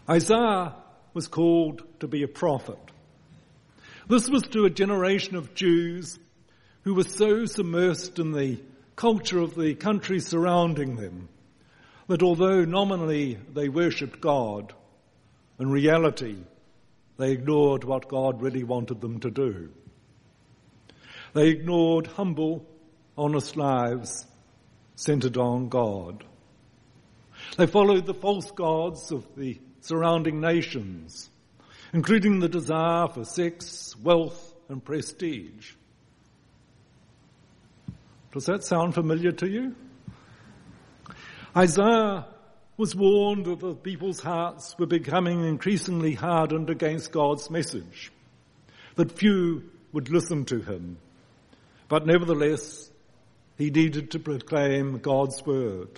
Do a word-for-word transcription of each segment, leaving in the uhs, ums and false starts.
Isaiah was called to be a prophet. This was to a generation of Jews who were so submersed in the culture of the country surrounding them that although nominally they worshipped God, in reality they ignored what God really wanted them to do. They ignored humble, honest lives centered on God. They followed the false gods of the surrounding nations, including the desire for sex, wealth, and prestige. Does that sound familiar to you? Isaiah was warned that the people's hearts were becoming increasingly hardened against God's message, that few would listen to him. But nevertheless, he needed to proclaim God's word.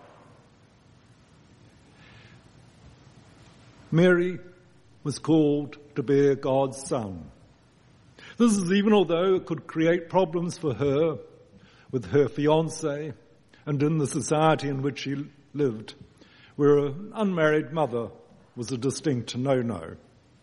Mary was called to bear God's son. This is even although it could create problems for her with her fiancé and in the society in which she lived, where an unmarried mother was a distinct no-no.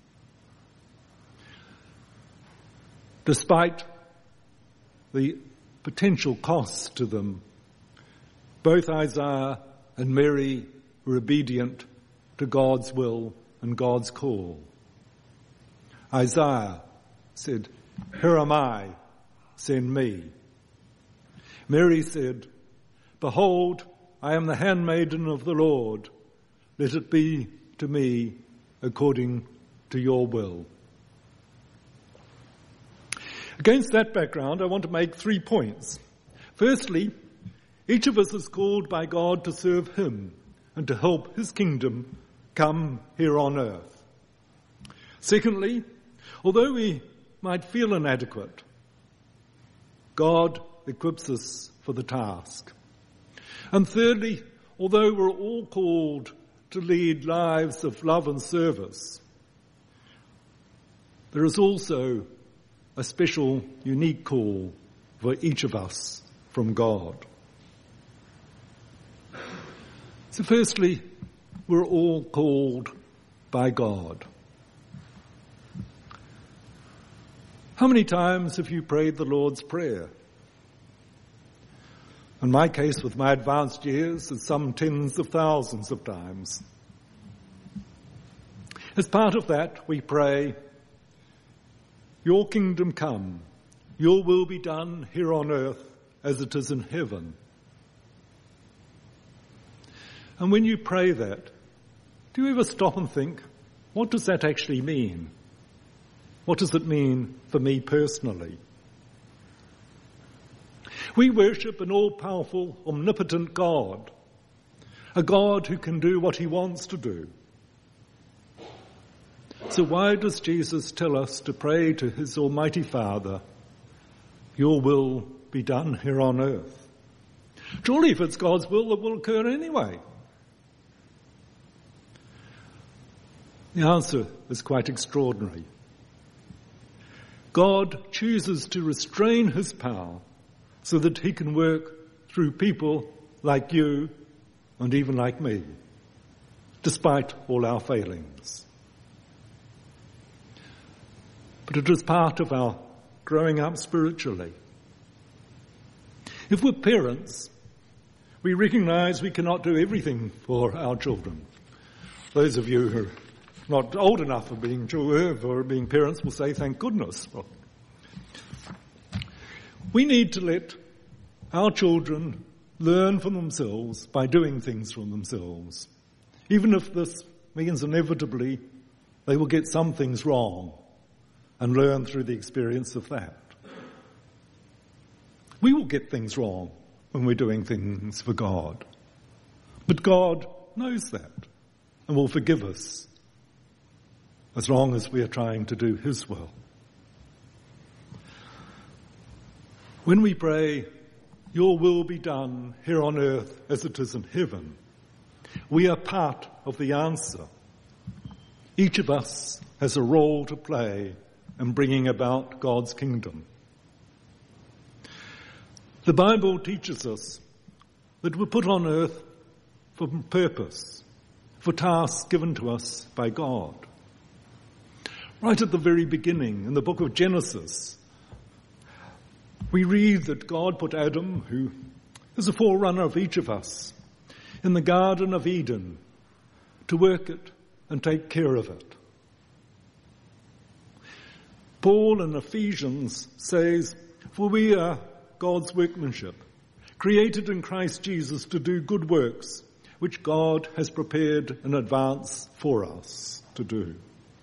Despite the potential costs to them, both Isaiah and Mary were obedient to God's will and God's call. Isaiah said, "Here am I, send me." Mary said, "Behold, I am the handmaiden of the Lord. Let it be to me according to your will." Against that background, I want to make three points. Firstly, each of us is called by God to serve him and to help his kingdom come here on earth. Secondly, although we might feel inadequate, God equips us for the task. And thirdly, although we're all called to lead lives of love and service, there is also a special, unique call for each of us from God. So firstly, we're all called by God. How many times have you prayed the Lord's Prayer? In my case, with my advanced years, it's some tens of thousands of times. As part of that, we pray, "Your kingdom come, your will be done here on earth as it is in heaven." And when you pray that, do you ever stop and think, what does that actually mean? What does it mean for me personally? We worship an all-powerful, omnipotent God, a God who can do what he wants to do. So why does Jesus tell us to pray to his Almighty Father, "Your will be done here on earth"? Surely if it's God's will, it will occur anyway. The answer is quite extraordinary. God chooses to restrain his power so that he can work through people like you and even like me, despite all our failings. But it is part of our growing up spiritually. If we're parents, we recognize we cannot do everything for our children. Those of you who are not old enough for being children or being parents will say, thank goodness. We need to let our children learn for themselves by doing things for themselves, even if this means inevitably they will get some things wrong and learn through the experience of that. We will get things wrong when we're doing things for God, but God knows that and will forgive us as long as we are trying to do his will. When we pray, "Your will be done here on earth as it is in heaven," we are part of the answer. Each of us has a role to play in bringing about God's kingdom. The Bible teaches us that we're put on earth for purpose, for tasks given to us by God. Right at the very beginning, in the book of Genesis, we read that God put Adam, who is a forerunner of each of us, in the Garden of Eden to work it and take care of it. Paul in Ephesians says, "For we are God's workmanship, created in Christ Jesus to do good works, which God has prepared in advance for us to do."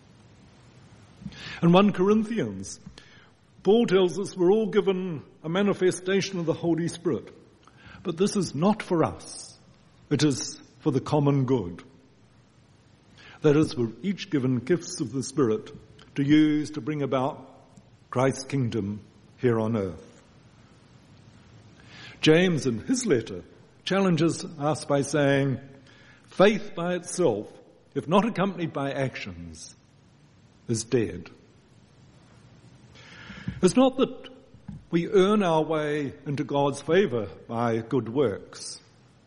In First Corinthians, Paul tells us we're all given a manifestation of the Holy Spirit. But this is not for us. It is for the common good. That is, we're each given gifts of the Spirit to use to bring about Christ's kingdom here on earth. James, in his letter, challenges us by saying, faith by itself, if not accompanied by actions, is dead. It's not that we earn our way into God's favour by good works.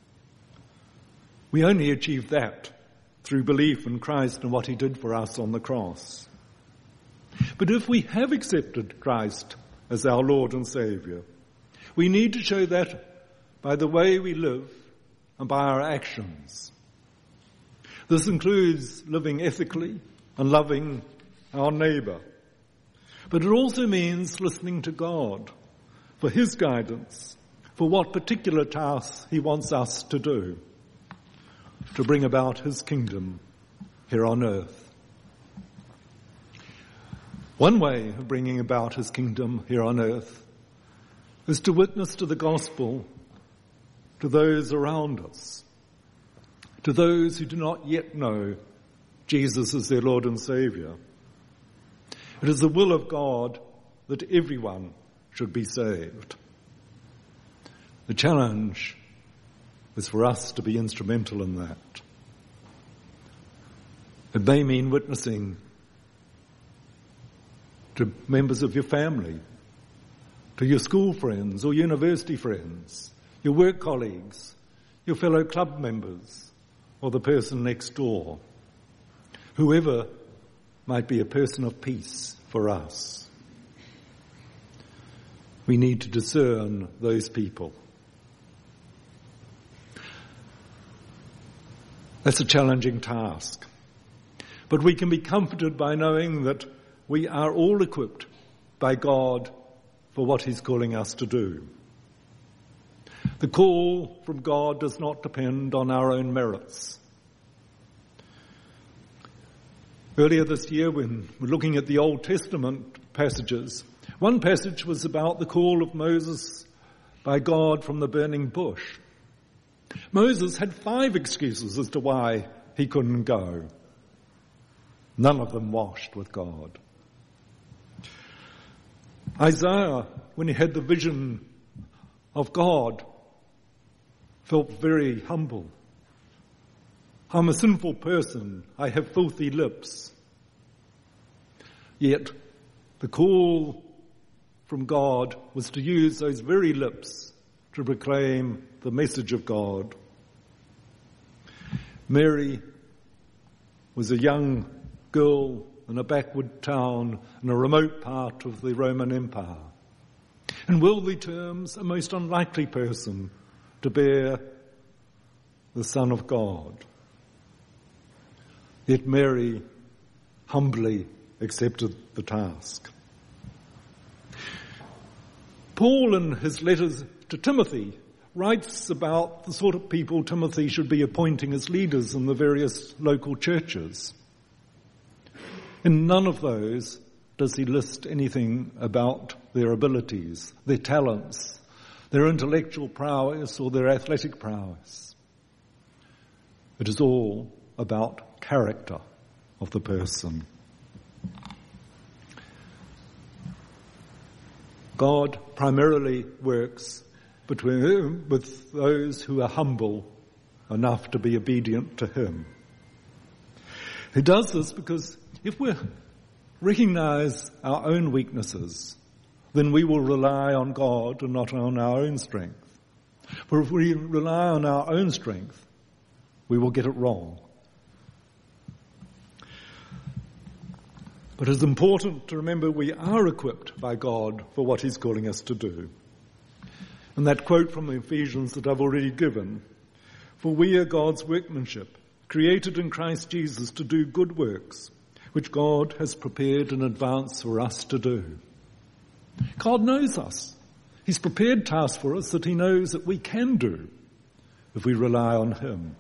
We only achieve that through belief in Christ and what he did for us on the cross. But if we have accepted Christ as our Lord and Saviour, we need to show that by the way we live and by our actions. This includes living ethically and loving our neighbour. But it also means listening to God for his guidance, for what particular tasks he wants us to do, to bring about his kingdom here on earth. One way of bringing about his kingdom here on earth is to witness to the gospel to those around us, to those who do not yet know Jesus as their Lord and Saviour. It is the will of God that everyone should be saved. The challenge is for us to be instrumental in that. It may mean witnessing to members of your family, to your school friends or university friends, your work colleagues, your fellow club members, or the person next door. Whoever might be a person of peace for us. We need to discern those people. That's a challenging task. But we can be comforted by knowing that we are all equipped by God for what he's calling us to do. The call from God does not depend on our own merits. Earlier this year, when we're looking at the Old Testament passages, one passage was about the call of Moses by God from the burning bush. Moses had five excuses as to why he couldn't go. None of them washed with God. Isaiah, when he had the vision of God, felt very humble. I'm a sinful person. I have filthy lips. Yet the call from God was to use those very lips to proclaim the message of God. Mary was a young girl in a backward town in a remote part of the Roman Empire. In worldly terms, a most unlikely person to bear the Son of God. Yet Mary humbly accepted the task. Paul, in his letters to Timothy, writes about the sort of people Timothy should be appointing as leaders in the various local churches. In none of those does he list anything about their abilities, their talents, their intellectual prowess or their athletic prowess. It is all about character of the person. God primarily works between, with those who are humble enough to be obedient to him. He does this because if we recognize our own weaknesses, then we will rely on God and not on our own strength. For if we rely on our own strength, we will get it wrong But it's important to remember we are equipped by God for what he's calling us to do. And that quote from the Ephesians that I've already given, "For we are God's workmanship, created in Christ Jesus to do good works, which God has prepared in advance for us to do." God knows us. He's prepared tasks for us that he knows that we can do if we rely on him.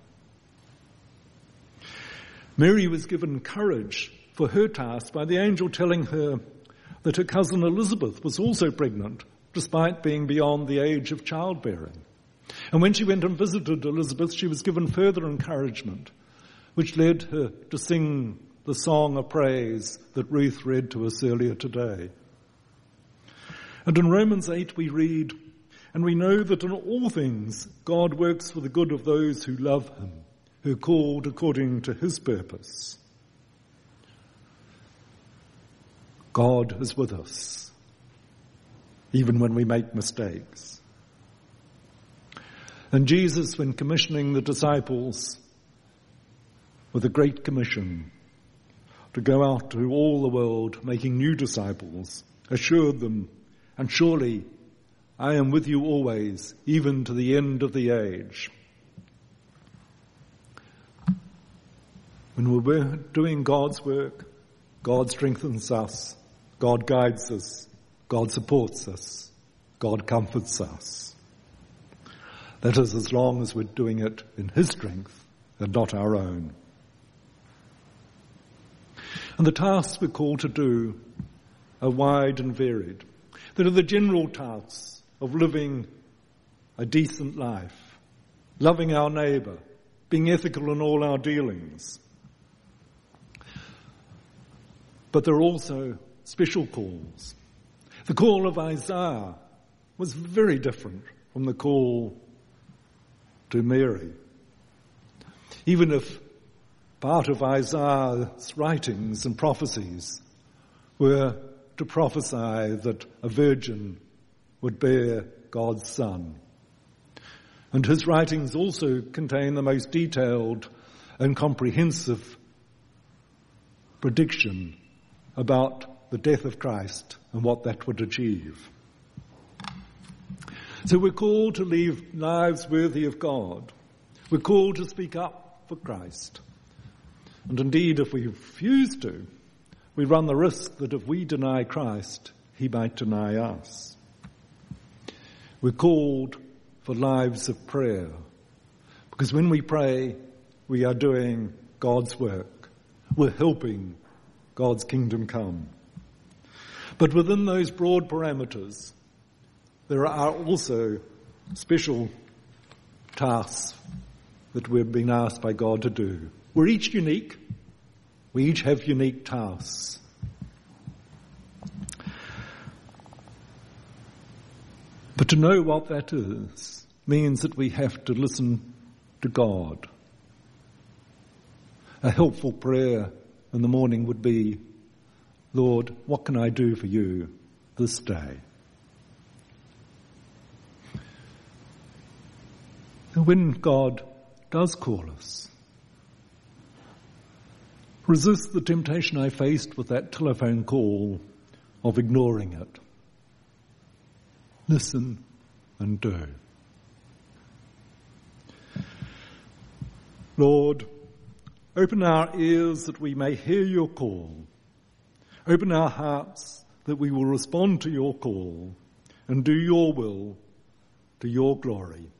Mary was given courage for her task by the angel telling her that her cousin Elizabeth was also pregnant, despite being beyond the age of childbearing. And when she went and visited Elizabeth, she was given further encouragement, which led her to sing the song of praise that Ruth read to us earlier today. And in Romans eight we read, "And we know that in all things God works for the good of those who love him, who are called according to his purpose." God is with us, even when we make mistakes. And Jesus, when commissioning the disciples with a great commission to go out to all the world making new disciples, assured them, "And surely I am with you always, even to the end of the age." When we're doing God's work, God strengthens us, God guides us, God supports us, God comforts us. That is, as long as we're doing it in his strength and not our own. And the tasks we're called to do are wide and varied. There are the general tasks of living a decent life, loving our neighbour, being ethical in all our dealings. But there are also special calls. The call of Isaiah was very different from the call to Mary. Even if part of Isaiah's writings and prophecies were to prophesy that a virgin would bear God's son. And his writings also contain the most detailed and comprehensive prediction about the death of Christ and what that would achieve. So we're called to live lives worthy of God. We're called to speak up for Christ. And indeed, if we refuse to, we run the risk that if we deny Christ, he might deny us. We're called for lives of prayer, because when we pray, we are doing God's work. We're helping God's kingdom come. But within those broad parameters, there are also special tasks that we've been asked by God to do. We're each unique. We each have unique tasks. But to know what that is means that we have to listen to God. A helpful prayer in the morning would be, "Lord, what can I do for you this day?" And when God does call us, resist the temptation I faced with that telephone call of ignoring it. Listen and do. Lord, open our ears that we may hear your call. Open our hearts that we will respond to your call and do your will to your glory.